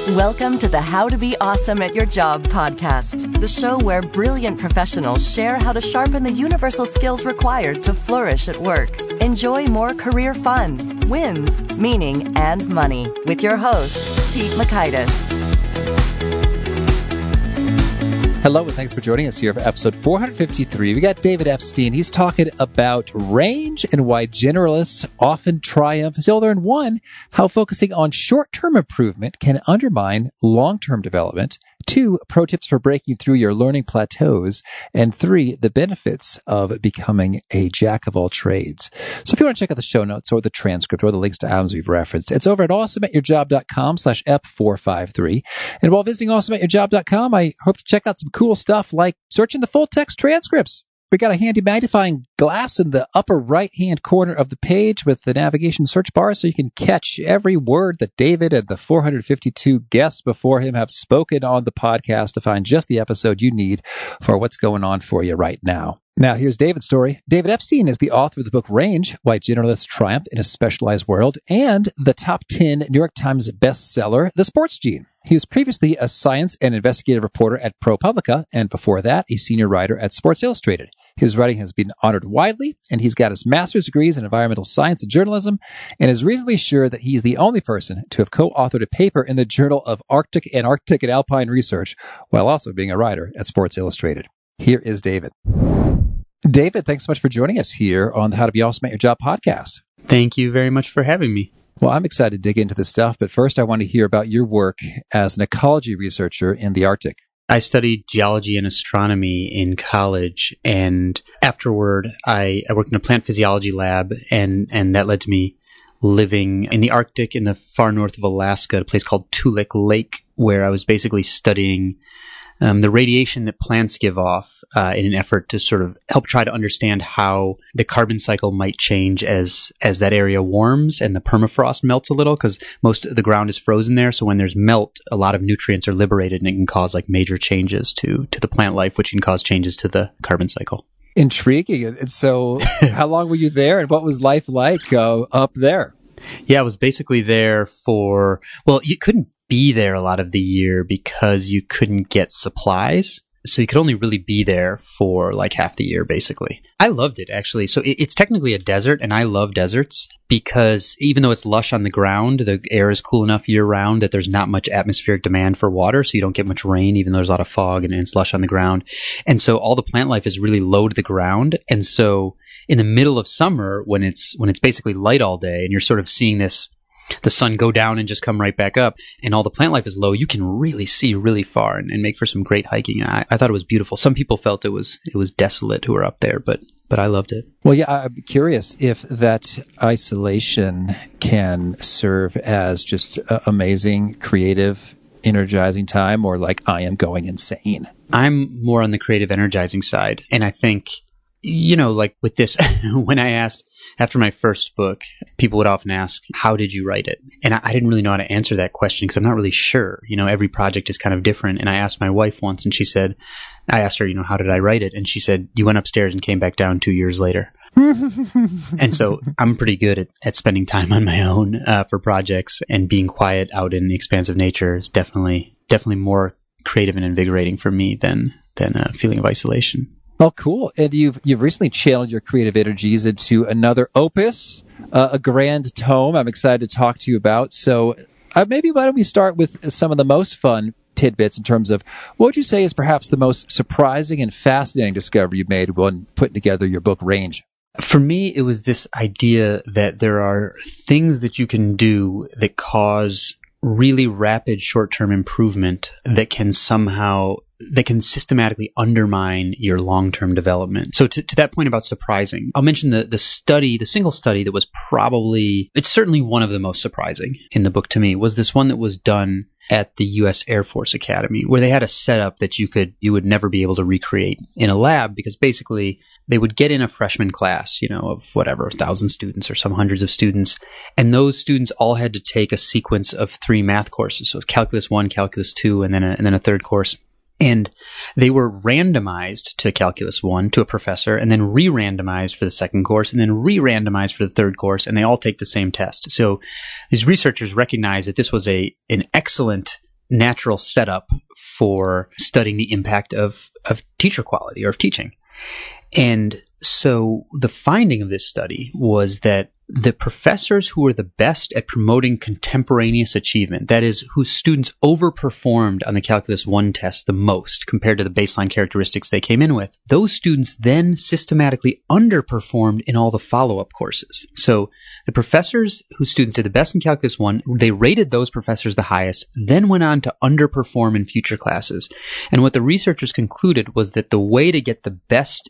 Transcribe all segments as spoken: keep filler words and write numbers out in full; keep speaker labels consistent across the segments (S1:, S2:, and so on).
S1: Welcome to the How to Be Awesome at Your Job podcast, the show where brilliant professionals share how to sharpen the universal skills required to flourish at work. Enjoy more career fun, wins, meaning, and money with your host, Pete Mockaitis.
S2: Hello, and thanks for joining us here for episode four fifty-three. We got David Epstein. He's talking about range and why generalists often triumph. So you'll learn, one, how focusing on short-term improvement can undermine long-term development. Two, pro tips for breaking through your learning plateaus. And three, the benefits of becoming a jack of all trades. So if you want to check out the show notes or the transcript or the links to items we've referenced, it's over at awesomeatyourjob.com slash ep four five three. And while visiting awesome at your job dot com, I hope to check out some cool stuff like searching the full text transcripts. We got a handy magnifying glass in the upper right-hand corner of the page with the navigation search bar so you can catch every word that David and the four hundred fifty-two guests before him have spoken on the podcast to find just the episode you need for what's going on for you right now. Now, here's David's story. David Epstein is the author of the book Range, Why Generalists Triumph in a Specialized World, and the top ten New York Times bestseller, The Sports Gene. He was previously a science and investigative reporter at ProPublica, and before that, a senior writer at Sports Illustrated. His writing has been honored widely, and he's got his master's degrees in environmental science and journalism, and is reasonably sure that he's the only person to have co-authored a paper in the Journal of Arctic, Antarctic, and Alpine Research, while also being a writer at Sports Illustrated. Here is David. David, thanks so much for joining us here on the How to Be Awesome at Your Job podcast.
S3: Thank you very much for having me.
S2: Well, I'm excited to dig into this stuff, but first I want to hear about your work as an ecology researcher in the Arctic.
S3: I studied geology and astronomy in college, and afterward I, I worked in a plant physiology lab, and, and that led to me living in the Arctic in the far north of Alaska, at a place called Toolik Lake, where I was basically studying Um, the radiation that plants give off uh, in an effort to sort of help try to understand how the carbon cycle might change as as that area warms and the permafrost melts a little, because most of the ground is frozen there. So when there's melt, a lot of nutrients are liberated, and it can cause like major changes to to the plant life, which can cause changes to the carbon cycle.
S2: Intriguing. And so how long were you there, and what was life like uh, up there?
S3: Yeah, I was basically there for, well, you couldn't be there a lot of the year because you couldn't get supplies. So you could only really be there for like half the year, basically. I loved it, actually. So it, it's technically a desert, and I love deserts because even though it's lush on the ground, the air is cool enough year round that there's not much atmospheric demand for water. So you don't get much rain, even though there's a lot of fog and it's lush on the ground. And so all the plant life is really low to the ground. And so in the middle of summer, when it's, when it's basically light all day and you're sort of seeing this, the sun go down and just come right back up, and all the plant life is low, you can really see really far and, and make for some great hiking. And I, I thought it was beautiful. Some people felt it was it was desolate who were up there, but but I loved it.
S2: Well, yeah, I'm curious if that isolation can serve as just uh, amazing, creative, energizing time, or like I am going insane.
S3: I'm more on the creative, energizing side, and I think, you know, like with this, when I asked after my first book, people would often ask, how did you write it? And I, I didn't really know how to answer that question because I'm not really sure. You know, every project is kind of different. And I asked my wife once, and she said, I asked her, you know, how did I write it? And she said, you went upstairs and came back down two years later. And so I'm pretty good at, at spending time on my own uh, for projects, and being quiet out in the expanse of nature is definitely, definitely more creative and invigorating for me than, than a feeling of isolation.
S2: Oh, cool. And you've you've recently channeled your creative energies into another opus, uh, a grand tome I'm excited to talk to you about. So uh, maybe why don't we start with some of the most fun tidbits in terms of what would you say is perhaps the most surprising and fascinating discovery you've made when putting together your book Range?
S3: For me, it was this idea that there are things that you can do that cause really rapid short-term improvement that can somehow that can systematically undermine your long-term development. So to, to that point about surprising, I'll mention the, the study, the single study that was probably, it's certainly one of the most surprising in the book to me, was this one that was done at the U S Air Force Academy, where they had a setup that you could, you would never be able to recreate in a lab, because basically they would get in a freshman class, you know, of whatever, a thousand students or some hundreds of students. And those students all had to take a sequence of three math courses. So it was calculus one, calculus two, and then a, and then a third course. And they were randomized to calculus one to a professor, and then re-randomized for the second course, and then re-randomized for the third course, and they all take the same test. So these researchers recognized that this was a an excellent natural setup for studying the impact of, of teacher quality or of teaching. And so the finding of this study was that the professors who were the best at promoting contemporaneous achievement, that is, whose students overperformed on the Calculus one test the most compared to the baseline characteristics they came in with, those students then systematically underperformed in all the follow-up courses. So the professors whose students did the best in Calculus one, they rated those professors the highest, then went on to underperform in future classes. And what the researchers concluded was that the way to get the best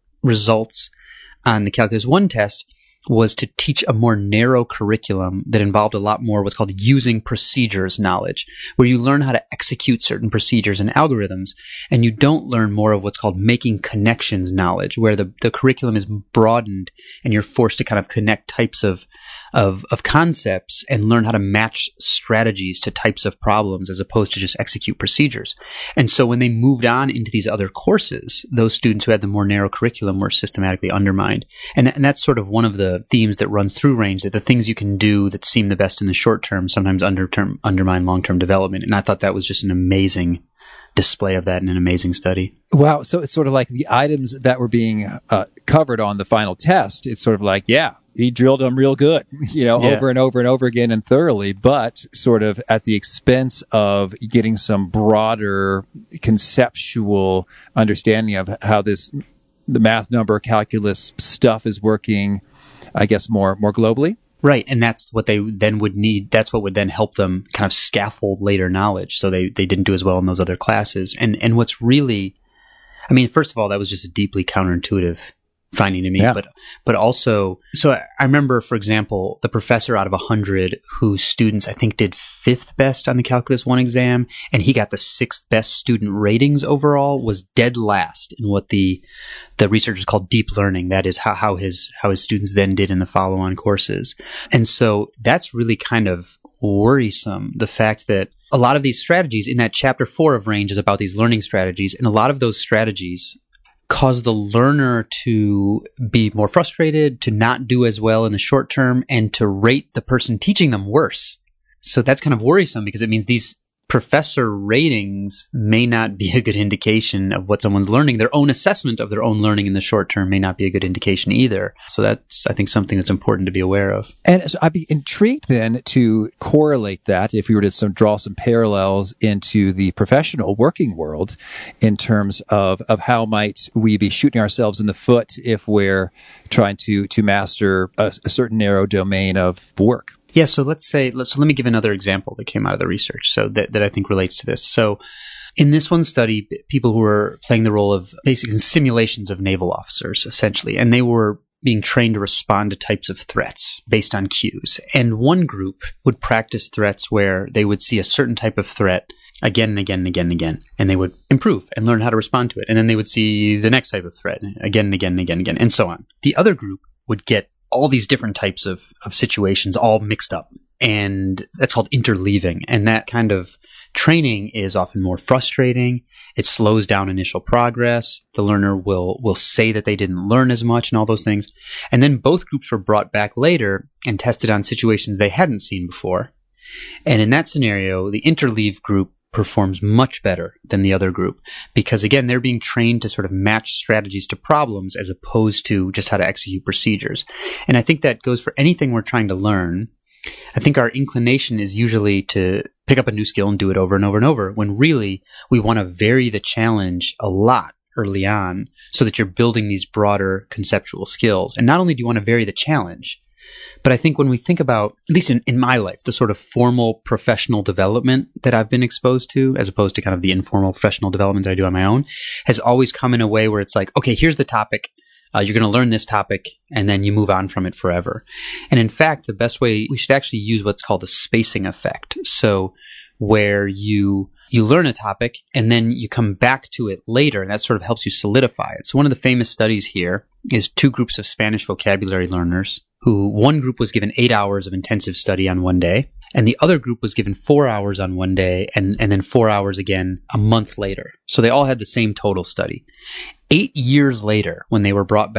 S3: results on the Calculus one test was to teach a more narrow curriculum that involved a lot more what's called using procedures knowledge, where you learn how to execute certain procedures and algorithms, and you don't learn more of what's called making connections knowledge, where the, the curriculum is broadened and you're forced to kind of connect types of Of, of concepts and learn how to match strategies to types of problems as opposed to just execute procedures. And so when they moved on into these other courses, those students who had the more narrow curriculum were systematically undermined. And, and that's sort of one of the themes that runs through Range, that the things you can do that seem the best in the short term sometimes under term, undermine long-term development. And I thought that was just an amazing display of that in an amazing study.
S2: Wow. So it's sort of like the items that were being uh, covered on the final test. It's sort of like, yeah, he drilled them real good, you know,
S3: yeah.
S2: over and over and over again and thoroughly, but sort of at the expense of getting some broader conceptual understanding of how this, the math, number, calculus stuff is working, I guess, more, more globally.
S3: Right. And that's what they then would need. That's what would then help them kind of scaffold later knowledge. So they, they didn't do as well in those other classes. And, and what's really, I mean, first of all, that was just a deeply counterintuitive finding to me,
S2: yeah.
S3: but, but also, so I, I remember, for example, the professor out of a hundred whose students I think did fifth best on the Calculus one exam, and he got the sixth best student ratings overall, was dead last in what the, the researchers call deep learning. That is how, how his, how his students then did in the follow-on courses. And so that's really kind of worrisome, the fact that a lot of these strategies in that chapter four of Range is about these learning strategies, and a lot of those strategies cause the learner to be more frustrated, to not do as well in the short term, and to rate the person teaching them worse. So that's kind of worrisome because it means these professor ratings may not be a good indication of what someone's learning. Their own assessment of their own learning in the short term may not be a good indication either. So that's, I think, something that's important to be aware of.
S2: And so I'd be intrigued then to correlate that, if we were to some, draw some parallels into the professional working world in terms of, of how might we be shooting ourselves in the foot if we're trying to, to master a, a certain narrow domain of work.
S3: Yeah, so let's say, let's, so let me give another example that came out of the research so that, that I think relates to this. So in this one study, people who were playing the role of basically simulations of naval officers, essentially, and they were being trained to respond to types of threats based on cues. And one group would practice threats where they would see a certain type of threat again and again and again and again, and they would improve and learn how to respond to it. And then they would see the next type of threat again and again and again and again, and so on. The other group would get all these different types of, of situations all mixed up. And that's called interleaving. And that kind of training is often more frustrating. It slows down initial progress. The learner will, will say that they didn't learn as much and all those things. And then both groups were brought back later and tested on situations they hadn't seen before. And in that scenario, the interleave group performs much better than the other group because, again, they're being trained to sort of match strategies to problems as opposed to just how to execute procedures. And I think that goes for anything we're trying to learn. I think our inclination is usually to pick up a new skill and do it over and over and over, when really we want to vary the challenge a lot early on so that you're building these broader conceptual skills. And not only do you want to vary the challenge, but I think when we think about, at least in, in my life, the sort of formal professional development that I've been exposed to, as opposed to kind of the informal professional development that I do on my own, has always come in a way where it's like, okay, here's the topic. Uh, you're going to learn this topic, and then you move on from it forever. And in fact, the best way, we should actually use what's called the spacing effect. So where you you learn a topic, and then you come back to it later, and that sort of helps you solidify it. So one of the famous studies here is two groups of Spanish vocabulary learners, who one group was given eight hours of intensive study on one day, and the other group was given four hours on one day, and, and then four hours again a month later. So they all had the same total study. Eight years later, when they were brought back,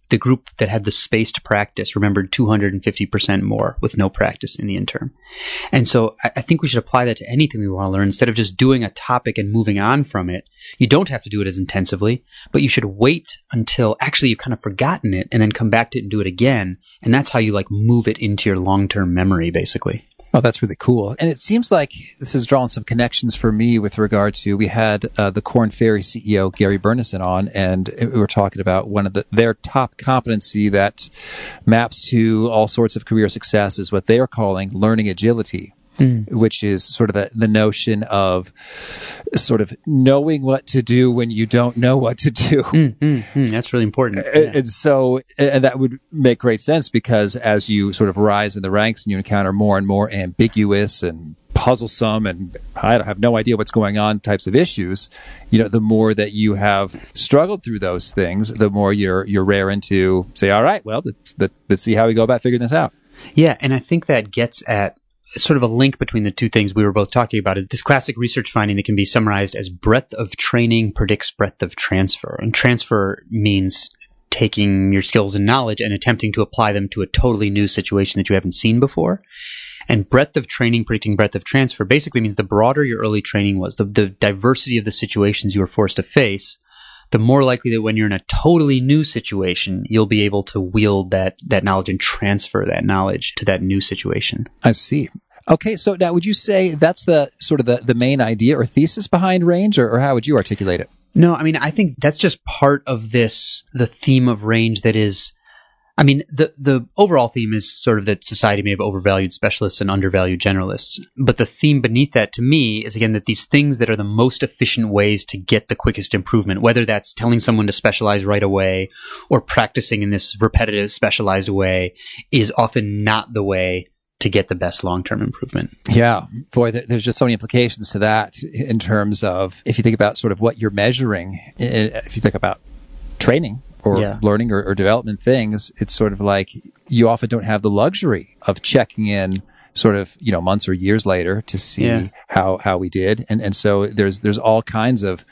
S3: the group that had the space to practice remembered two hundred fifty percent more with no practice in the interim. And so I, I think we should apply that to anything we want to learn. Instead of just doing a topic and moving on from it, you don't have to do it as intensively, but you should wait until actually you've kind of forgotten it and then come back to it and do it again. And that's how you like move it into your long-term memory, basically.
S2: Oh, that's really cool. And it seems like this has drawn some connections for me with regard to, we had uh, the Korn Ferry C E O, Gary Burnison, on, and we were talking about one of the, their top competency that maps to all sorts of career success is what they are calling learning agility. Mm. Which is sort of the, the notion of sort of knowing what to do when you don't know what to do.
S3: Mm, mm, mm. That's really important.
S2: And, yeah. and so, and that would make great sense because as you sort of rise in the ranks and you encounter more and more ambiguous and puzzlesome and I have no idea what's going on types of issues, you know, the more that you have struggled through those things, the more you're you're raring to say, all right, well, let's, let's see how we go about figuring this out.
S3: Yeah, and I think that gets at sort of a link between the two things we were both talking about is this classic research finding that can be summarized as breadth of training predicts breadth of transfer. And transfer means taking your skills and knowledge and attempting to apply them to a totally new situation that you haven't seen before. And breadth of training predicting breadth of transfer basically means the broader your early training was, the, the diversity of the situations you were forced to face, the more likely that when you're in a totally new situation, you'll be able to wield that that knowledge and transfer that knowledge to that new situation.
S2: I see. Okay, so now would you say that's the sort of the, the main idea or thesis behind range, or, or how would you articulate it?
S3: No, I mean, I think that's just part of this, the theme of range that is, I mean, the, the overall theme is sort of that society may have overvalued specialists and undervalued generalists. But the theme beneath that to me is, again, that these things that are the most efficient ways to get the quickest improvement, whether that's telling someone to specialize right away or practicing in this repetitive, specialized way, is often not the way to get the best long-term improvement.
S2: Yeah. Boy, there's just so many implications to that in terms of, if you think about sort of what you're measuring, if you think about training or yeah. learning or, or development things, it's sort of like you often don't have the luxury of checking in sort of, you know, months or years later to see yeah. how, how we did. And, and so there's, there's all kinds of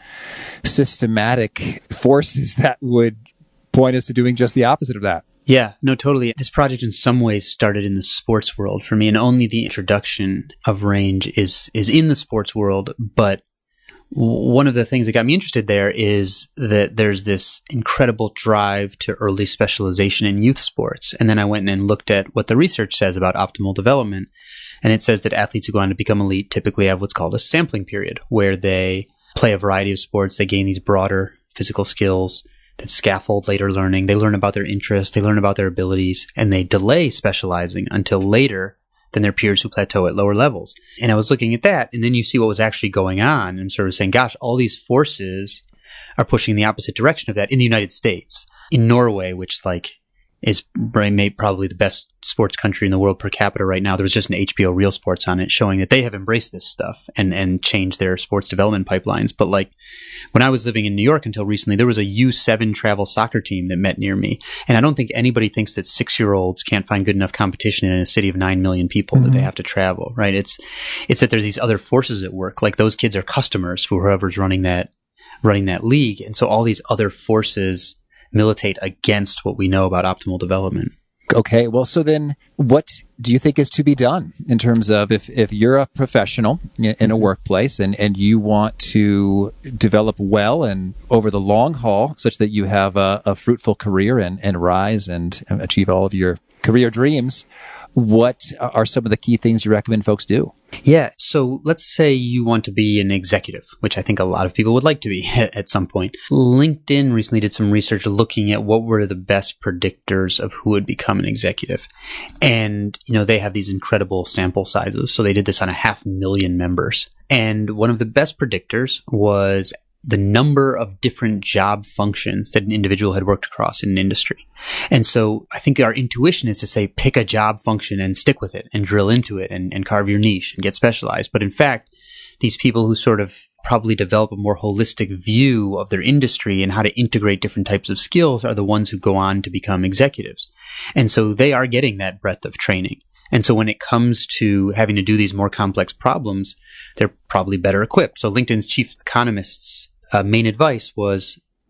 S2: systematic forces that would point us to doing just the opposite of that.
S3: Yeah, no, totally. This project in some ways started in the sports world for me, and only the introduction of range is is in the sports world. But one of the things that got me interested there is that there's this incredible drive to early specialization in youth sports. And then I went and looked at what the research says about optimal development. And it says that athletes who go on to become elite typically have what's called a sampling period, where they play a variety of sports, they gain these broader physical skills that scaffold later learning. They learn about their interests, they learn about their abilities, and they delay specializing until later than their peers who plateau at lower levels. And I was looking at that, and then you see what was actually going on and sort of saying, gosh, all these forces are pushing in the opposite direction of that in the United States. In Norway, which like is probably the best sports country in the world per capita right now. There was just an H B O Real Sports on it showing that they have embraced this stuff and, and changed their sports development pipelines. But like when I was living in New York until recently, there was a U seven travel soccer team that met near me. And I don't think anybody thinks that six-year-olds can't find good enough competition in a city of nine million people mm-hmm. that they have to travel, right? It's it's that there's these other forces at work. Like those kids are customers for whoever's running that running that league. And so all these other forces militate against what we know about optimal development.
S2: Okay, well, so then what do you think is to be done in terms of if, if you're a professional in, in a workplace and, and you want to develop well and over the long haul such that you have a, a fruitful career and, and rise and achieve all of your career dreams, what are some of the key things you recommend folks do?
S3: Yeah. So let's say you want to be an executive, which I think a lot of people would like to be at, at some point. LinkedIn recently did some research looking at what were the best predictors of who would become an executive. And, you know, they have these incredible sample sizes. So they did this on a half million members. And one of the best predictors was the number of different job functions that an individual had worked across in an industry. And so I think our intuition is to say, pick a job function and stick with it and drill into it and, and carve your niche and get specialized. But in fact, these people who sort of probably develop a more holistic view of their industry and how to integrate different types of skills are the ones who go on to become executives. And so they are getting that breadth of training. And so when it comes to having to do these more complex problems, they're probably better equipped. So LinkedIn's chief economist's Uh, main advice was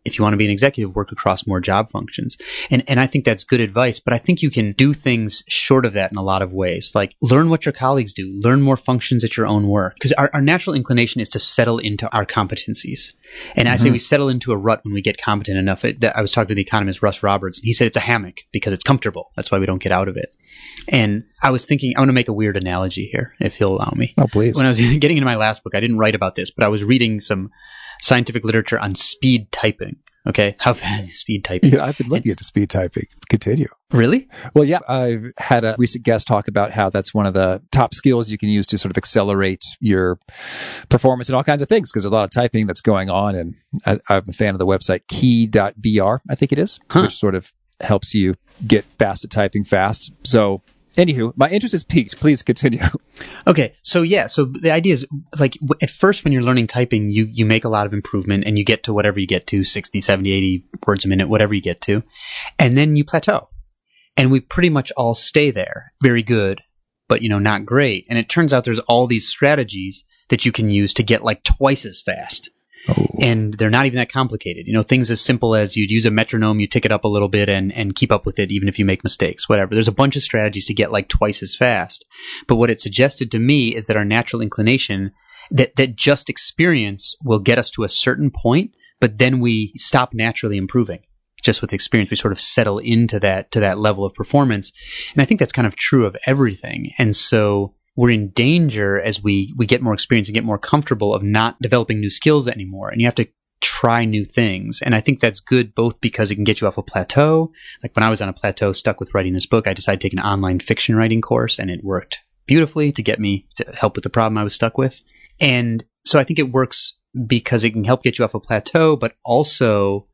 S3: if you want to be an executive, work across more job functions. And and I think that's good advice, but I think you can do things short of that in a lot of ways. Like learn what your colleagues do, learn more functions at your own work. Because our, our natural inclination is to settle into our competencies. And mm-hmm. I say we settle into a rut when we get competent enough. It, I was talking to the economist Russ Roberts, and he said it's a hammock because it's comfortable. That's why we don't get out of it. And I was thinking, I want to make a weird analogy here, if you'll allow me.
S2: Oh, please.
S3: When I was getting into my last book, I didn't write about this, but I was reading some scientific literature on speed typing. Okay. How fast is speed typing?
S2: Yeah, I've been looking and, into speed typing. Continue.
S3: Really?
S2: Well, yeah. I've had a recent guest talk about how that's one of the top skills you can use to sort of accelerate your performance in all kinds of things, because there's a lot of typing that's going on. And I, I'm a fan of the website key dot b r, I think it is, huh. which sort of helps you get fast at typing fast. So anywho, my interest is piqued. Please continue.
S3: Okay. So yeah. So the idea is like w- at first when you're learning typing, you, you make a lot of improvement and you get to whatever you get to, sixty, seventy, eighty words a minute, whatever you get to. And then you plateau. And we pretty much all stay there. Very good, but you know, not great. And it turns out there's all these strategies that you can use to get like twice as fast. Oh. And they're not even that complicated. You know, things as simple as you'd use a metronome, you tick it up a little bit and, and keep up with it even if you make mistakes, whatever. There's a bunch of strategies to get like twice as fast. But what it suggested to me is that our natural inclination, that, that just experience will get us to a certain point, but then we stop naturally improving. Just with experience, we sort of settle into that, to that level of performance. And I think that's kind of true of everything. And so we're in danger as we, we get more experience and get more comfortable of not developing new skills anymore. And you have to try new things. And I think that's good both because it can get you off a plateau. Like when I was on a plateau stuck with writing this book, I decided to take an online fiction writing course and it worked beautifully to get me to help with the problem I was stuck with. And so I think it works because it can help get you off a plateau, but also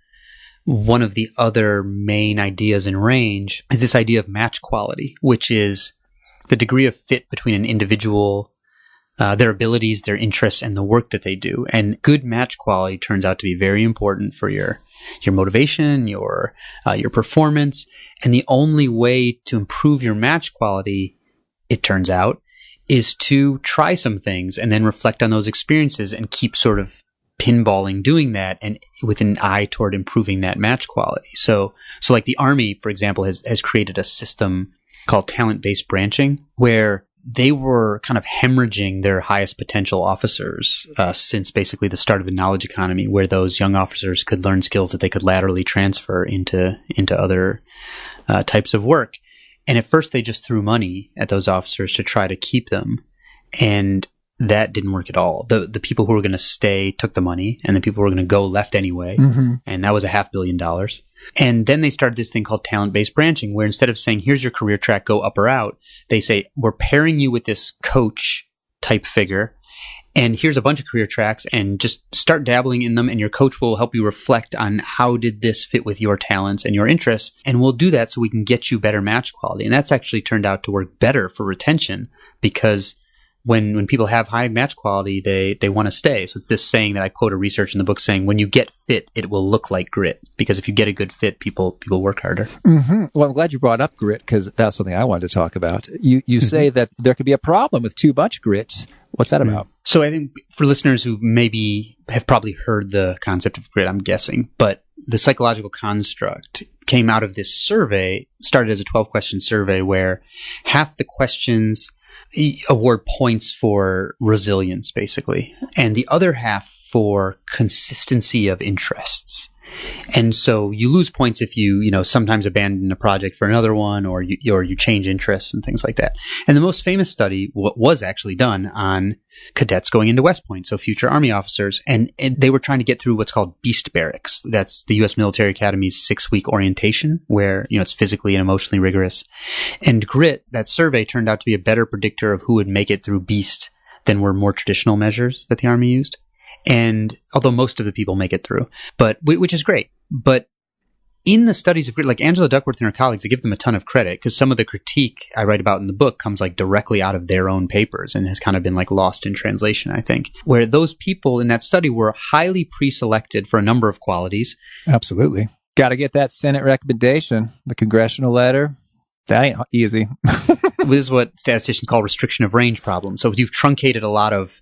S3: one of the other main ideas in Range is this idea of match quality, which is the degree of fit between an individual, uh, their abilities, their interests, and the work that they do. And good match quality turns out to be very important for your your motivation, your uh, your performance. And the only way to improve your match quality, it turns out, is to try some things and then reflect on those experiences and keep sort of pinballing doing that and with an eye toward improving that match quality. So, so like the Army, for example, has, has created a system called talent-based branching, where they were kind of hemorrhaging their highest potential officers uh, since basically the start of the knowledge economy, where those young officers could learn skills that they could laterally transfer into into other uh, types of work. And at first, they just threw money at those officers to try to keep them, and that didn't work at all. The the people who were going to stay took the money, and the people who were going to go left anyway, mm-hmm. and that was a half billion dollars. And then they started this thing called talent-based branching, where instead of saying, here's your career track, go up or out, they say, we're pairing you with this coach type figure, and here's a bunch of career tracks, and just start dabbling in them, and your coach will help you reflect on how did this fit with your talents and your interests, and we'll do that so we can get you better match quality. And that's actually turned out to work better for retention, because When when people have high match quality, they, they want to stay. So it's this saying that I quote a research in the book saying, when you get fit, it will look like grit. Because if you get a good fit, people people work harder.
S2: Mm-hmm. Well, I'm glad you brought up grit, because that's something I wanted to talk about. You you mm-hmm. say that there could be a problem with too much grit. What's that about?
S3: Mm-hmm. So I think for listeners who maybe have probably heard the concept of grit, I'm guessing, but the psychological construct came out of this survey, started as a twelve-question survey where half the questions award points for resilience, basically, and the other half for consistency of interests. And so you lose points if you, you know, sometimes abandon a project for another one, or you, or you change interests and things like that. And the most famous study w- was actually done on cadets going into West Point, so future Army officers, and, and they were trying to get through what's called Beast Barracks. That's the U S Military Academy's six-week orientation, where, you know, it's physically and emotionally rigorous. And grit, that survey turned out to be a better predictor of who would make it through Beast than were more traditional measures that the Army used. And although most of the people make it through, but which is great. But in the studies of grit, like Angela Duckworth and her colleagues, I give them a ton of credit, because some of the critique I write about in the book comes like directly out of their own papers and has kind of been like lost in translation, I think, where those people in that study were highly pre-selected for a number of qualities.
S2: Absolutely. Got to get that Senate recommendation, the congressional letter. That ain't easy.
S3: This is what statisticians call restriction of range problem. So if you've truncated a lot of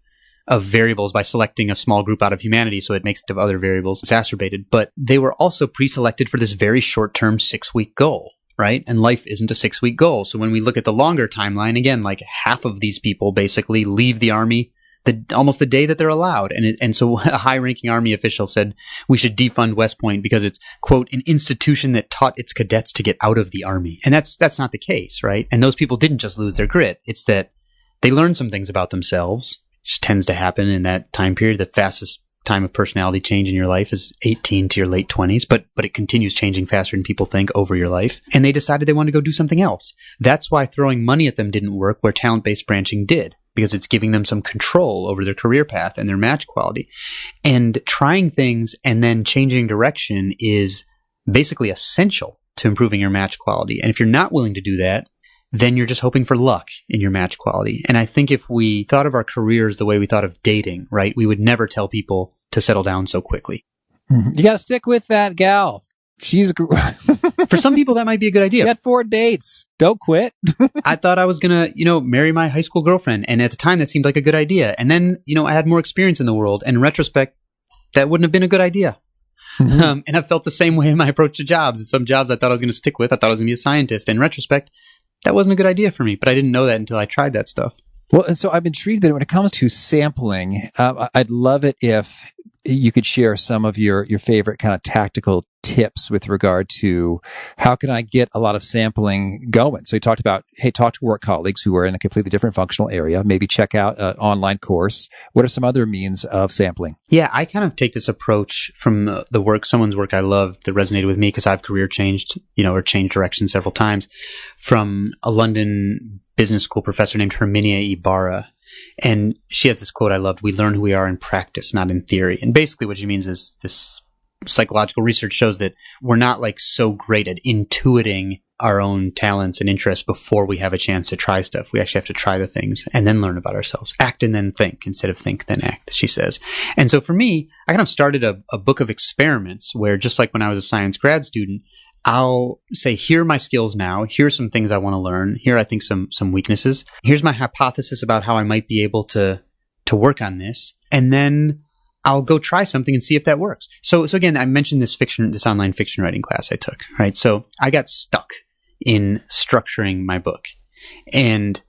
S3: of variables by selecting a small group out of humanity, so it makes the other variables exacerbated. But they were also pre-selected for this very short-term six-week goal, right? And life isn't a six-week goal. So when we look at the longer timeline, again, like half of these people basically leave the Army the, almost the day that they're allowed. And it, and so a high-ranking Army official said we should defund West Point because it's, quote, an institution that taught its cadets to get out of the Army. And that's that's not the case, right? And those people didn't just lose their grit. It's that they learned some things about themselves, which tends to happen in that time period. The fastest time of personality change in your life is eighteen to your late twenties, but but it continues changing faster than people think over your life. And they decided they wanted to go do something else. That's why throwing money at them didn't work where talent-based branching did, because it's giving them some control over their career path and their match quality. And trying things and then changing direction is basically essential to improving your match quality. And if you're not willing to do that, then you're just hoping for luck in your match quality. And I think if we thought of our careers the way we thought of dating, right, we would never tell people to settle down so quickly.
S2: You got to stick with that gal. She's
S3: For some people, that might be a good idea.
S2: You got four dates. Don't quit.
S3: I thought I was going to, you know, marry my high school girlfriend. And at the time, that seemed like a good idea. And then, you know, I had more experience in the world. And in retrospect, that wouldn't have been a good idea. Mm-hmm. Um, and I felt the same way in my approach to jobs. Some jobs I thought I was going to stick with. I thought I was going to be a scientist. In retrospect, that wasn't a good idea for me, but I didn't know that until I tried that stuff.
S2: Well, and so I'm intrigued that when it comes to sampling, um, I'd love it if you could share some of your, your favorite kind of tactical tips with regard to how can I get a lot of sampling going? So you talked about, hey, talk to work colleagues who are in a completely different functional area, maybe check out an online course. What are some other means of sampling?
S3: Yeah, I kind of take this approach from the work, someone's work I love that resonated with me because I've career changed, you know, or changed direction several times, from a London business school professor named Herminia Ibarra. And she has this quote I loved: "We learn who we are in practice, not in theory." And basically what she means is this psychological research shows that we're not like so great at intuiting our own talents and interests before we have a chance to try stuff. We actually have to try the things and then learn about ourselves. Act and then think instead of think then act, she says. And so for me, I kind of started a, a book of experiments where, just like when I was a science grad student, I'll say, here are my skills now. Here's some things I want to learn. Here, I think some, some weaknesses. Here's my hypothesis about how I might be able to, to work on this. And then I'll go try something and see if that works. So, so again, I mentioned this fiction, this online fiction writing class I took, right? So I got stuck in structuring my book, and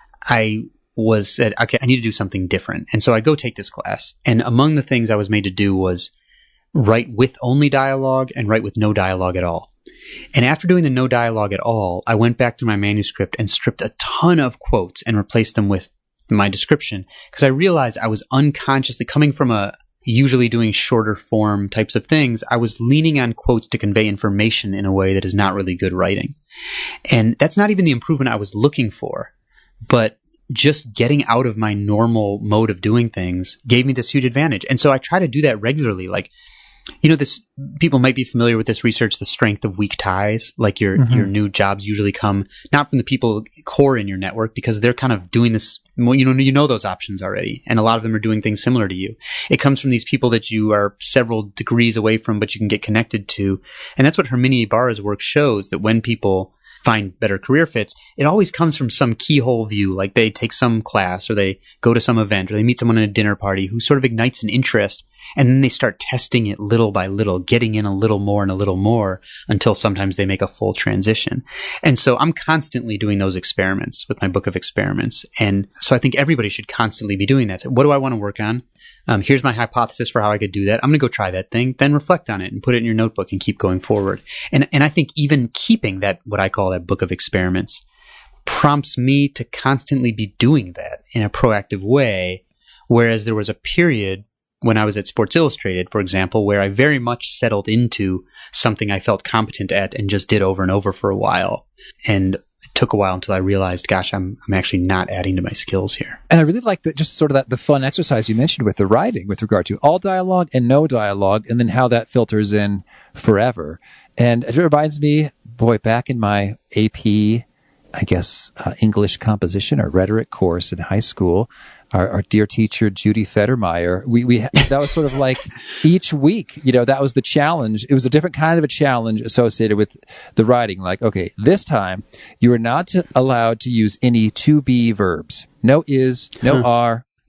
S3: I was said, okay, I need to do something different. And so I go take this class. And among the things I was made to do was write with only dialogue and write with no dialogue at all. And after doing the no dialogue at all, I went back to my manuscript and stripped a ton of quotes and replaced them with my description, because I realized I was unconsciously coming from a usually doing shorter form types of things. I was leaning on quotes to convey information in a way that is not really good writing. And that's not even the improvement I was looking for, but just getting out of my normal mode of doing things gave me this huge advantage. And so I try to do that regularly. Like, you know, this, people might be familiar with this research, the strength of weak ties. Like your, mm-hmm. your new jobs usually come not from the people core in your network, because they're kind of doing this, you know, you know those options already. And a lot of them are doing things similar to you. It comes from these people that you are several degrees away from, but you can get connected to. And that's what Herminia Ibarra's work shows, that when people find better career fits, it always comes from some keyhole view. Like they take some class, or they go to some event, or they meet someone at a dinner party who sort of ignites an interest. And then they start testing it little by little, getting in a little more and a little more, until sometimes they make a full transition. And so I'm constantly doing those experiments with my book of experiments. And so I think everybody should constantly be doing that. So what do I want to work on? Um, here's my hypothesis for how I could do that. I'm going to go try that thing, then reflect on it and put it in your notebook and keep going forward. And, and I think even keeping that, what I call that book of experiments, prompts me to constantly be doing that in a proactive way. Whereas there was a period when I was at Sports Illustrated, for example, where I very much settled into something I felt competent at and just did over and over for a while. And it took a while until I realized, gosh, I'm I'm actually not adding to my skills here.
S2: And I really like that, just sort of that the fun exercise you mentioned with the writing with regard to all dialogue and no dialogue, and then how that filters in forever. And it reminds me, boy, back in my A P, I guess, uh, English composition or rhetoric course in high school, Our, our dear teacher, Judy Federmeyer, we, we, that was sort of like each week, you know, that was the challenge. It was a different kind of a challenge associated with the writing. Like, okay, this time you are not to, allowed to use any to be verbs. No is, no huh. are,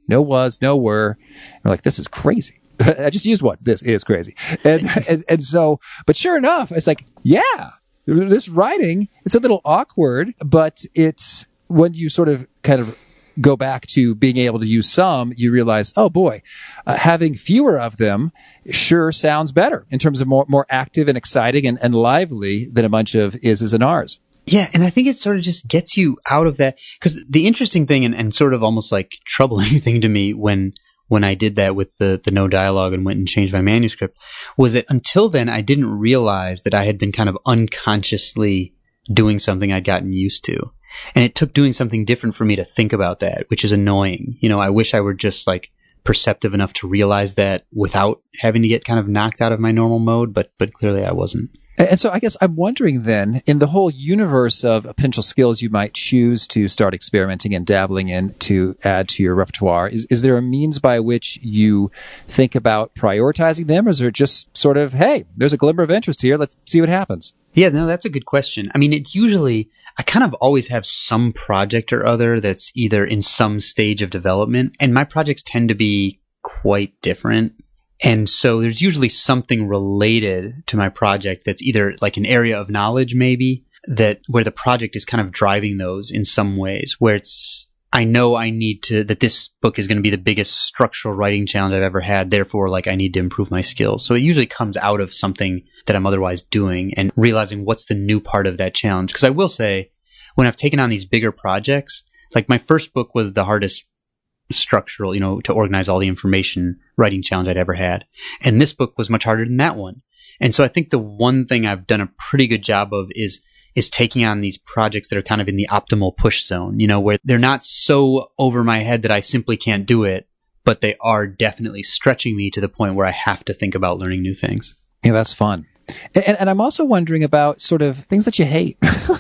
S2: no was, no were. We're like, this is crazy. I just used one. This is crazy. And, and, and so, but sure enough, it's like, yeah, this writing, it's a little awkward, but it's when you sort of kind of go back to being able to use some, you realize, oh boy, uh, having fewer of them sure sounds better in terms of more, more active and exciting and, and lively than a bunch of is's and r's.
S3: Yeah, and I think it sort of just gets you out of that, because the interesting thing and, and sort of almost like troubling thing to me when when I did that with the, the no dialogue and went and changed my manuscript was that until then I didn't realize that I had been kind of unconsciously doing something I'd gotten used to. And it took doing something different for me to think about that, which is annoying. You know, I wish I were just like perceptive enough to realize that without having to get kind of knocked out of my normal mode, but but clearly I wasn't.
S2: And so I guess I'm wondering then, in the whole universe of potential skills you might choose to start experimenting and dabbling in to add to your repertoire, is, is there a means by which you think about prioritizing them? Or is there just sort of, hey, there's a glimmer of interest here, let's see what happens?
S3: Yeah, no, that's a good question. I mean, it usually, I kind of always have some project or other that's either in some stage of development, and my projects tend to be quite different. And so there's usually something related to my project that's either like an area of knowledge, maybe, that where the project is kind of driving those in some ways, where it's, I know I need to, that this book is going to be the biggest structural writing challenge I've ever had. Therefore, like I need to improve my skills. So it usually comes out of something that I'm otherwise doing and realizing what's the new part of that challenge. Because I will say, when I've taken on these bigger projects, like my first book was the hardest structural, you know, to organize all the information writing challenge I'd ever had. And this book was much harder than that one. And so I think the one thing I've done a pretty good job of is is taking on these projects that are kind of in the optimal push zone, you know, where they're not so over my head that I simply can't do it, but they are definitely stretching me to the point where I have to think about learning new things.
S2: Yeah, that's fun. And, and I'm also wondering about sort of things that you hate.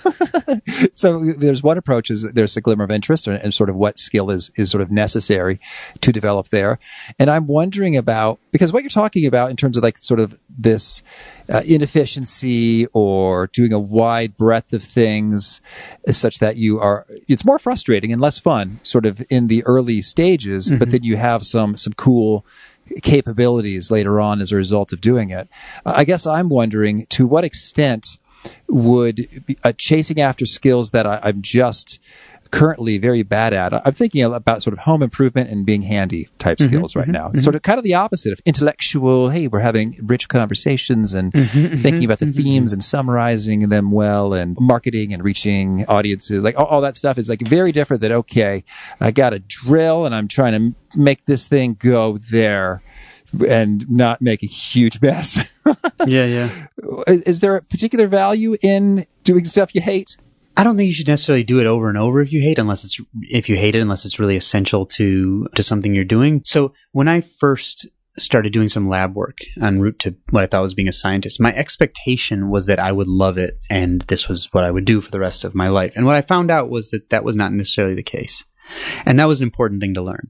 S2: So there's one approach is there's a glimmer of interest and, and sort of what skill is, is sort of necessary to develop there. And I'm wondering about, because what you're talking about in terms of like sort of this uh, inefficiency or doing a wide breadth of things is such that you are, it's more frustrating and less fun sort of in the early stages, mm-hmm. but then you have some, some cool capabilities later on as a result of doing it. I guess I'm wondering to what extent would be, uh, chasing after skills that I, I'm just currently very bad at. I'm thinking about sort of home improvement and being handy type mm-hmm, skills right mm-hmm, now. Mm-hmm. Sort of kind of the opposite of intellectual, hey, we're having rich conversations and mm-hmm, thinking mm-hmm, about the mm-hmm. themes and summarizing them well and marketing and reaching audiences. Like all, all that stuff is like very different than, okay, I got a drill and I'm trying to make this thing go there and not make a huge mess.
S3: yeah, yeah.
S2: Is, is there a particular value in doing stuff you hate?
S3: I don't think you should necessarily do it over and over if you hate, unless it's if you hate it, unless it's really essential to to something you're doing. So when I first started doing some lab work en route to what I thought was being a scientist, my expectation was that I would love it and this was what I would do for the rest of my life. And what I found out was that that was not necessarily the case. And that was an important thing to learn.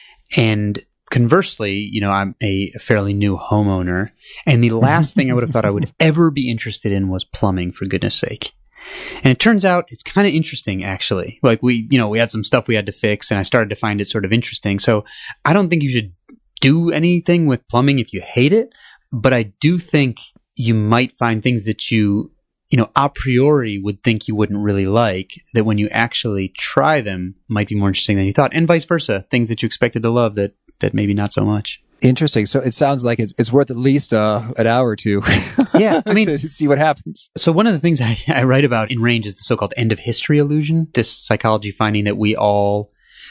S3: And conversely, you know, I'm a fairly new homeowner, and the last thing I would have thought I would ever be interested in was plumbing, for goodness sake. And it turns out it's kind of interesting, actually. Like we, you know, we had some stuff we had to fix, and I started to find it sort of interesting. So I don't think you should do anything with plumbing if you hate it, but I do think you might find things that you, you know, a priori would think you wouldn't really like, that when you actually try them might be more interesting than you thought, and vice versa. Things that you expected to love that that maybe not so much.
S2: Interesting. So it sounds like it's it's worth at least uh, an hour or two.
S3: Yeah, I mean,
S2: to see what happens.
S3: So one of the things I, I write about in Range is the so-called end of history illusion. This psychology finding that we all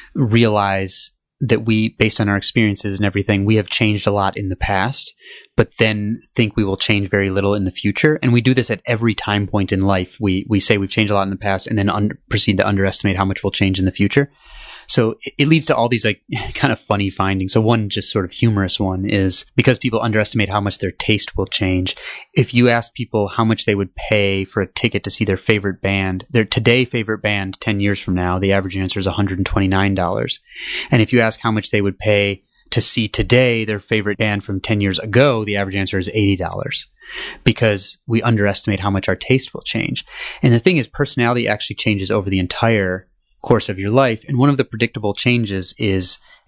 S3: realize that we, based on our experiences and everything, we have changed a lot in the past, but then think we will change very little in the future. And we do this at every time point in life. We we say we've changed a lot in the past, and then un- proceed to underestimate how much we'll change in the future. So it leads to all these like kind of funny findings. So one just sort of humorous one is because people underestimate how much their taste will change. If you ask people how much they would pay for a ticket to see their favorite band, their today favorite band ten years from now, the average answer is one hundred twenty-nine dollars. And if you ask how much they would pay to see today their favorite band from ten years ago, the average answer is eighty dollars. Because we underestimate how much our taste will change. And the thing is, personality actually changes over the entire course of your life. And one of the predictable changes is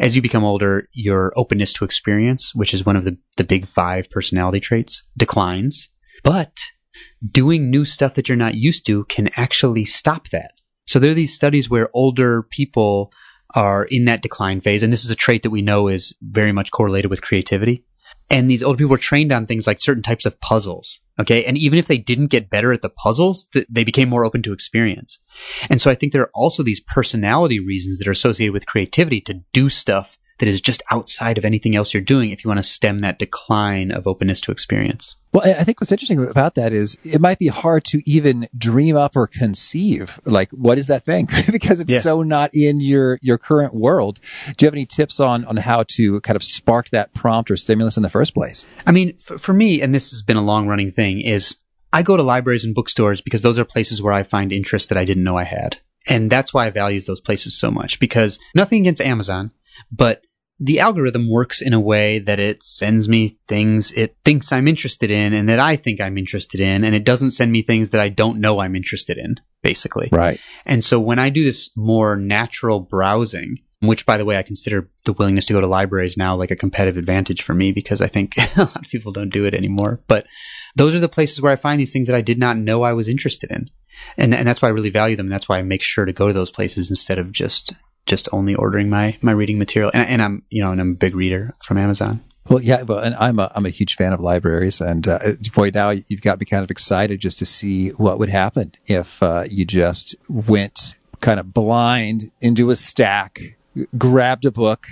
S3: as you become older, your openness to experience, which is one of the, the big five personality traits, declines. But doing new stuff that you're not used to can actually stop that. So there are these studies where older people are in that decline phase, and this is a trait that we know is very much correlated with creativity. And these older people were trained on things like certain types of puzzles, okay? And even if they didn't get better at the puzzles, th- they became more open to experience. And so I think there are also these personality reasons that are associated with creativity to do stuff that is just outside of anything else you're doing if you want to stem that decline of openness to experience.
S2: Well, I think what's interesting about that is it might be hard to even dream up or conceive, like, what is that thing? Because it's yeah. so not in your, your current world. Do you have any tips on, on how to kind of spark that prompt or stimulus in the first place?
S3: I mean, for, for me, and this has been a long running thing, is I go to libraries and bookstores because those are places where I find interest that I didn't know I had. And that's why I value those places so much, because nothing against Amazon, but the algorithm works in a way that it sends me things it thinks I'm interested in and that I think I'm interested in, and it doesn't send me things that I don't know I'm interested in, basically.
S2: Right.
S3: And so when I do this more natural browsing, which, by the way, I consider the willingness to go to libraries now like a competitive advantage for me, because I think a lot of people don't do it anymore. But those are the places where I find these things that I did not know I was interested in. And, and that's why I really value them. And that's why I make sure to go to those places instead of just just only ordering my, my reading material. And, and I'm, you know, and I'm a big reader from Amazon.
S2: Well, yeah, well, and I'm a, I'm a huge fan of libraries. And uh, boy, now you've got me kind of excited just to see what would happen if uh, you just went kind of blind into a stack, grabbed a book,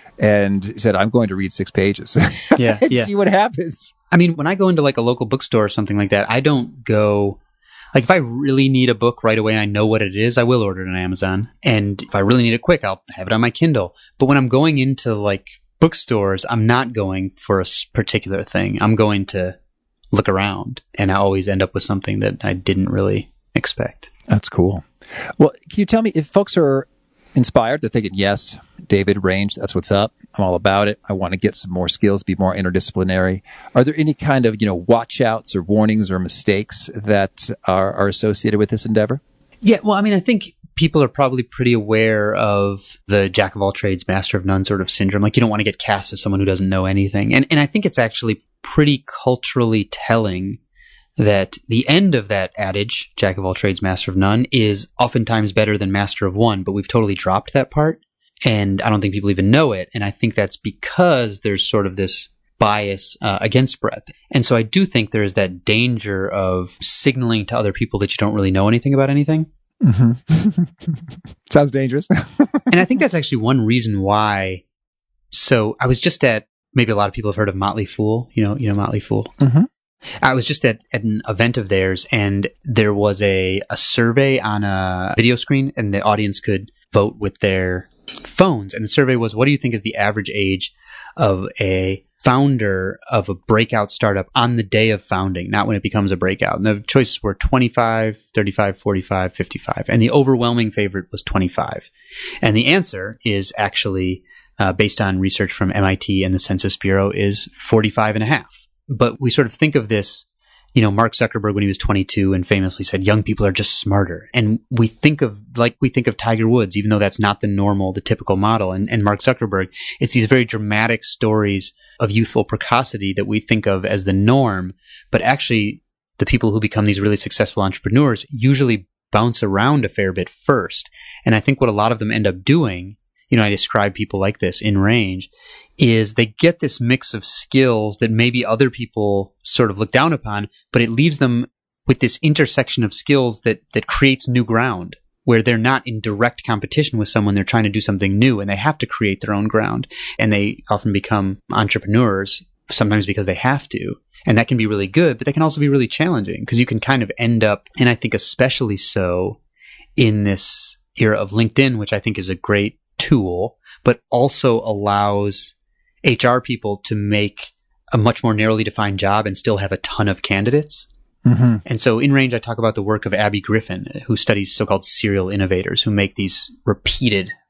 S2: and said, I'm going to read six pages.
S3: Yeah,
S2: and
S3: yeah.
S2: see what happens.
S3: I mean, when I go into like a local bookstore or something like that, I don't go... Like, if I really need a book right away and I know what it is, I will order it on Amazon. And if I really need it quick, I'll have it on my Kindle. But when I'm going into, like, bookstores, I'm not going for a particular thing. I'm going to look around, and I always end up with something that I didn't really expect.
S2: That's cool. Well, can you tell me if folks are inspired, they're thinking, yes, David, range, that's what's up. I'm all about it. I want to get some more skills, be more interdisciplinary. Are there any kind of, you know, watch outs or warnings or mistakes that are, are associated with this endeavor?
S3: Yeah, well, I mean, I think people are probably pretty aware of the jack of all trades, master of none sort of syndrome. Like, you don't want to get cast as someone who doesn't know anything. And and I think it's actually pretty culturally telling that the end of that adage, jack of all trades, master of none, is oftentimes better than master of one, but we've totally dropped that part. And I don't think people even know it. And I think that's because there's sort of this bias uh, against breadth. And so I do think there is that danger of signaling to other people that you don't really know anything about anything.
S2: Mm-hmm. Sounds dangerous.
S3: And I think that's actually one reason why. So I was just at, maybe a lot of people have heard of Motley Fool, you know, you know, Motley Fool.
S2: Mm-hmm.
S3: I was just at, at an event of theirs, and there was a, a survey on a video screen, and the audience could vote with their phones. And the survey was, what do you think is the average age of a founder of a breakout startup on the day of founding, not when it becomes a breakout? And the choices were twenty-five, thirty-five, forty-five, fifty-five. And the overwhelming favorite was twenty-five. And the answer is actually, uh, based on research from M I T and the Census Bureau, is forty-five and a half. But we sort of think of this, you know, Mark Zuckerberg when he was twenty-two and famously said, young people are just smarter. And we think of, like we think of Tiger Woods, even though that's not the normal, the typical model. And, and Mark Zuckerberg, it's these very dramatic stories of youthful precocity that we think of as the norm. But actually, the people who become these really successful entrepreneurs usually bounce around a fair bit first. And I think what a lot of them end up doing, you know, I describe people like this in Range, is they get this mix of skills that maybe other people sort of look down upon, but it leaves them with this intersection of skills that that creates new ground, where they're not in direct competition with someone. They're trying to do something new, and they have to create their own ground. And they often become entrepreneurs, sometimes because they have to. And that can be really good, but that can also be really challenging, because you can kind of end up, and I think especially so in this era of LinkedIn, which I think is a great tool, but also allows H R people to make a much more narrowly defined job and still have a ton of candidates.
S2: Mm-hmm.
S3: And so in Range, I talk about the work of Abby Griffin, who studies so-called serial innovators who make these repeated,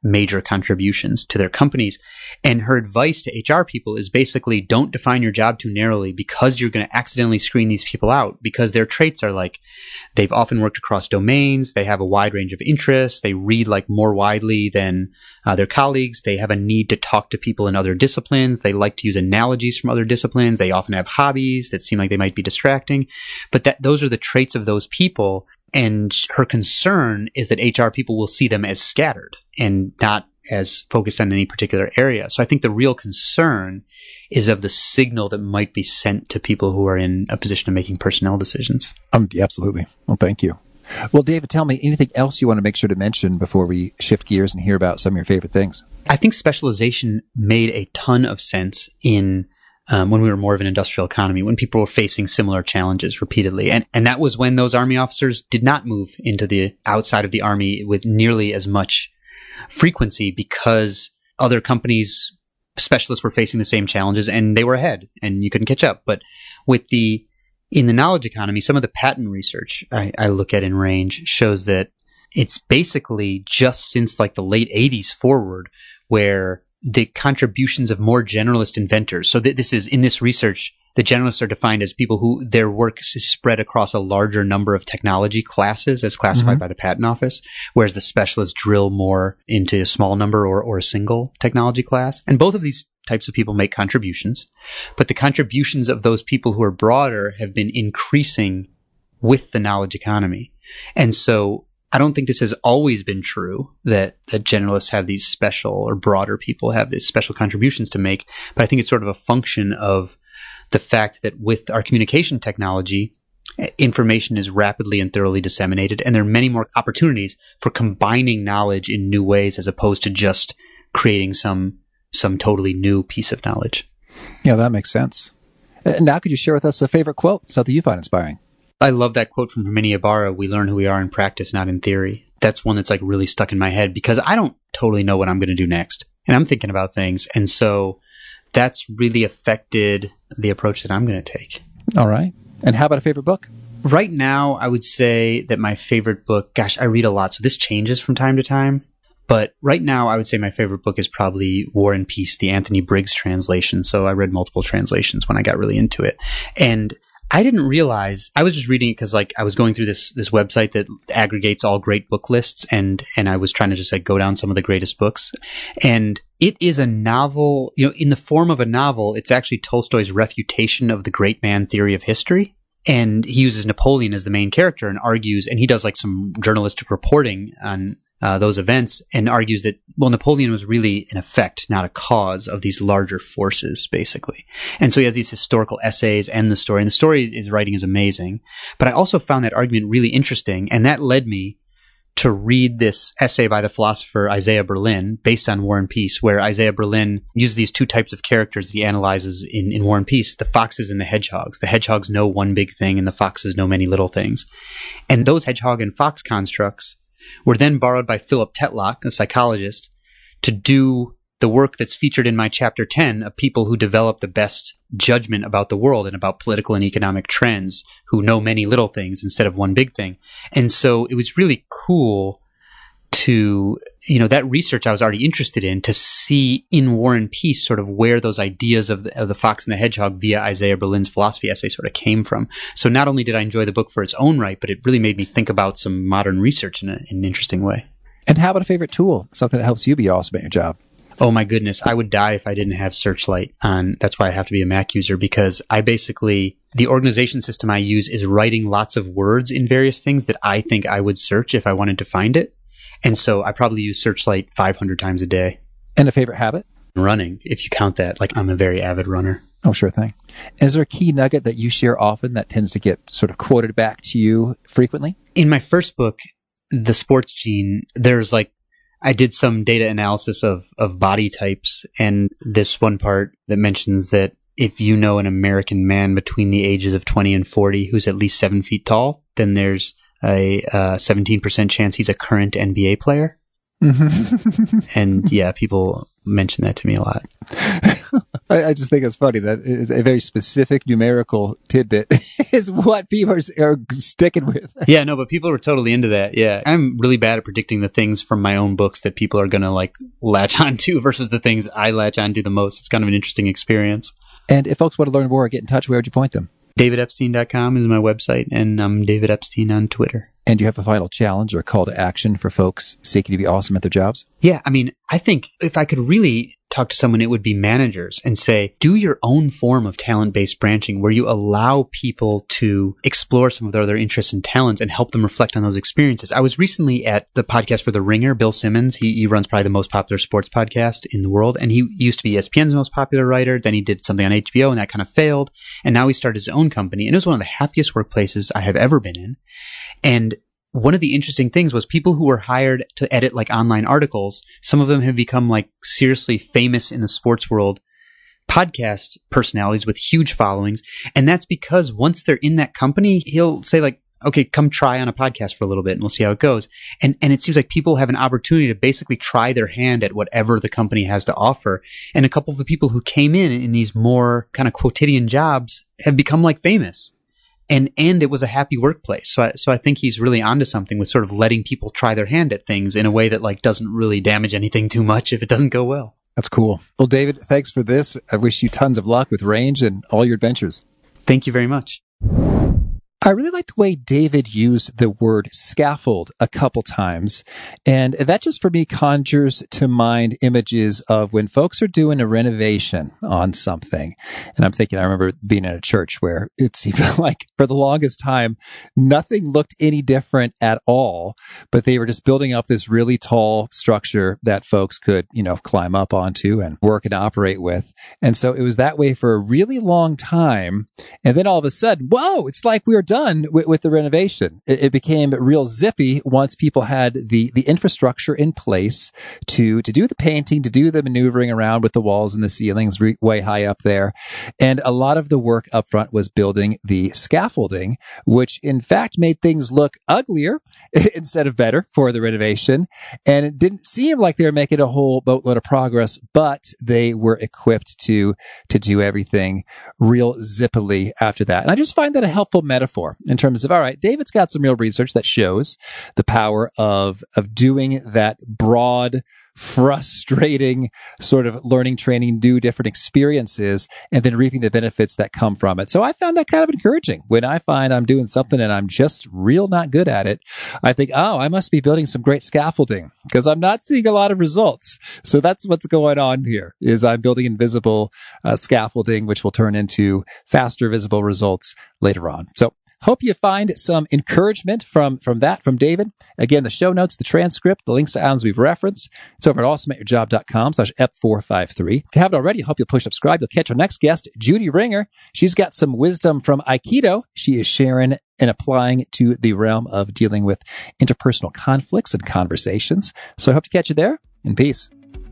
S3: major contributions to their companies. And her advice to H R people is basically don't define your job too narrowly because you're going to accidentally screen these people out, because their traits are like they've often worked across domains, they have a wide range of interests, they read like more widely than uh, their colleagues, they have a need to talk to people in other disciplines, they like to use analogies from other disciplines, they often have hobbies that seem like they might be distracting. But that those are the traits of those people. And her concern is that H R people will see them as scattered and not as focused on any particular area. So I think the real concern is of the signal that might be sent to people who are in a position of making personnel decisions.
S2: Um, absolutely. Well, thank you. Well, David, tell me anything else you want to make sure to mention before we shift gears and hear about some of your favorite things.
S3: I think specialization made a ton of sense in Um, when we were more of an industrial economy, when people were facing similar challenges repeatedly. And, and that was when those Army officers did not move into the outside of the Army with nearly as much frequency because other companies, specialists were facing the same challenges and they were ahead and you couldn't catch up. But with the, in the knowledge economy, some of the patent research I, I look at in range shows that it's basically just since like the late eighties forward where the contributions of more generalist inventors. So th- this is, in this research, the generalists are defined as people who their work is spread across a larger number of technology classes as classified mm-hmm. by the Patent Office, whereas the specialists drill more into a small number or, or a single technology class. And both of these types of people make contributions, but the contributions of those people who are broader have been increasing with the knowledge economy. And so I don't think this has always been true that, that generalists have these special or broader people have these special contributions to make. But I think it's sort of a function of the fact that with our communication technology, information is rapidly and thoroughly disseminated. And there are many more opportunities for combining knowledge in new ways as opposed to just creating some, some totally new piece of knowledge.
S2: Yeah, that makes sense. Now, could you share with us a favorite quote, something you find inspiring?
S3: I love that quote from Herminia Ibarra, "We learn who we are in practice, not in theory." That's one that's like really stuck in my head because I don't totally know what I'm going to do next. And I'm thinking about things. And so that's really affected the approach that I'm going to take.
S2: All right. And how about a favorite book?
S3: Right now, I would say that my favorite book, gosh, I read a lot, so this changes from time to time. But right now, I would say my favorite book is probably War and Peace, the Anthony Briggs translation. So I read multiple translations when I got really into it. And I didn't realize, I was just reading it because like I was going through this this website that aggregates all great book lists and and I was trying to just like go down some of the greatest books. And it is a novel, you know, in the form of a novel, it's actually Tolstoy's refutation of the great man theory of history. And he uses Napoleon as the main character and argues, and he does like some journalistic reporting on uh, those events and argues that, well, Napoleon was really an effect, not a cause of these larger forces, basically. And so he has these historical essays and the story, and the story his writing is amazing. But I also found that argument really interesting, and that led me to read this essay by the philosopher Isaiah Berlin based on War and Peace, where Isaiah Berlin uses these two types of characters that he analyzes in, in War and Peace, the foxes and the hedgehogs. The hedgehogs know one big thing and the foxes know many little things. And those hedgehog and fox constructs were then borrowed by Philip Tetlock, a psychologist, to do the work that's featured in my chapter ten of people who develop the best judgment about the world and about political and economic trends, who know many little things instead of one big thing. And so it was really cool to, you know, that research I was already interested in, to see in War and Peace sort of where those ideas of the, of the fox and the hedgehog via Isaiah Berlin's philosophy essay sort of came from. So not only did I enjoy the book for its own right, but it really made me think about some modern research in, a, in an interesting way.
S2: And how about a favorite tool? Something that helps you be awesome at your job?
S3: Oh my goodness, I would die if I didn't have Searchlight on. That's why I have to be a Mac user, because I basically, the organization system I use is writing lots of words in various things that I think I would search if I wanted to find it. And so I probably use Searchlight five hundred times a day.
S2: And a favorite habit?
S3: Running, if you count that. Like, I'm a very avid runner.
S2: Oh, sure thing. Is there a key nugget that you share often that tends to get sort of quoted back to you frequently?
S3: In my first book, The Sports Gene, there's like, I did some data analysis of, of body types, and this one part that mentions that if you know an American man between the ages of twenty and forty who's at least seven feet tall, then there's a uh, seventeen percent chance he's a current N B A player. And yeah, people mention that to me a lot.
S2: I, I just think it's funny that it's a very specific numerical tidbit is what people are, are sticking with.
S3: Yeah, no, but people are totally into that. Yeah. I'm really bad at predicting the things from my own books that people are going to like latch onto versus the things I latch onto the most. It's kind of an interesting experience.
S2: And if folks want to learn more or get in touch, where would you point them?
S3: david epstein dot com is my website, and I'm David Epstein on Twitter.
S2: And do you have a final challenge or call to action for folks seeking to be awesome at their jobs?
S3: Yeah, I mean, I think if I could really talk to someone, it would be managers and say, do your own form of talent-based branching where you allow people to explore some of their other interests and talents and help them reflect on those experiences. I was recently at the podcast for The Ringer, Bill Simmons. He, he runs probably the most popular sports podcast in the world. And he used to be E S P N's most popular writer. Then he did something on H B O and that kind of failed. And now he started his own company. And it was one of the happiest workplaces I have ever been in. And one of the interesting things was people who were hired to edit like online articles, some of them have become like seriously famous in the sports world podcast personalities with huge followings. And that's because once they're in that company, he'll say like, okay, come try on a podcast for a little bit and we'll see how it goes. And and it seems like people have an opportunity to basically try their hand at whatever the company has to offer. And a couple of the people who came in in these more kind of quotidian jobs have become like famous. And and it was a happy workplace. So I, so I think he's really onto something with sort of letting people try their hand at things in a way that like doesn't really damage anything too much if it doesn't go well.
S2: That's cool. Well, David, thanks for this. I wish you tons of luck with Range and all your adventures.
S3: Thank you very much.
S2: I really like the way David used the word scaffold a couple times. And that just for me conjures to mind images of when folks are doing a renovation on something. And I'm thinking, I remember being in a church where it seemed like for the longest time, nothing looked any different at all, but they were just building up this really tall structure that folks could, you know, climb up onto and work and operate with. And so it was that way for a really long time. And then all of a sudden, whoa, it's like we were done with, with the renovation. It, it became real zippy once people had the the infrastructure in place to to do the painting, to do the maneuvering around with the walls and the ceilings re- way high up there. And a lot of the work up front was building the scaffolding, which in fact made things look uglier instead of better for the renovation. And it didn't seem like they were making a whole boatload of progress, but they were equipped to to do everything real zippily after that. And I just find that a helpful metaphor in terms of, all right, David's got some real research that shows the power of, of doing that broad, frustrating sort of learning, training, do different experiences, and then reaping the benefits that come from it. So I found that kind of encouraging. When I find I'm doing something and I'm just real not good at it, I think, oh, I must be building some great scaffolding because I'm not seeing a lot of results. So that's what's going on here is I'm building invisible uh, scaffolding, which will turn into faster visible results later on. So hope you find some encouragement from, from that, from David. Again, the show notes, the transcript, the links to items we've referenced. It's over at awesomeatyourjob.com slash ep453. If you haven't already, I hope you'll push subscribe. You'll catch our next guest, Judy Ringer. She's got some wisdom from Aikido. She is sharing and applying to the realm of dealing with interpersonal conflicts and conversations. So I hope to catch you there, and peace.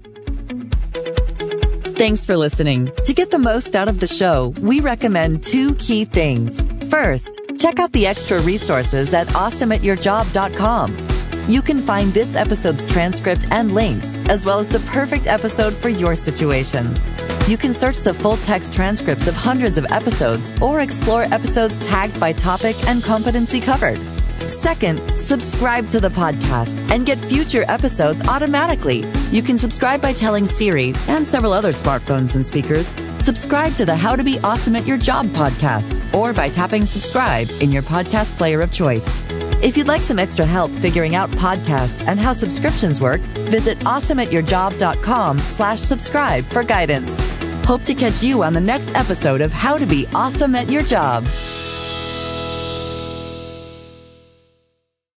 S1: Thanks for listening. To get the most out of the show, we recommend two key things. First, check out the extra resources at awesome at your job dot com. You can find this episode's transcript and links, as well as the perfect episode for your situation. You can search the full text transcripts of hundreds of episodes or explore episodes tagged by topic and competency covered. Second, subscribe to the podcast and get future episodes automatically. You can subscribe by telling Siri and several other smartphones and speakers, subscribe to the How to Be Awesome at Your Job podcast, or by tapping subscribe in your podcast player of choice. If you'd like some extra help figuring out podcasts and how subscriptions work, visit awesome at your job dot com slash subscribe for guidance. Hope to catch you on the next episode of How to Be Awesome at Your Job.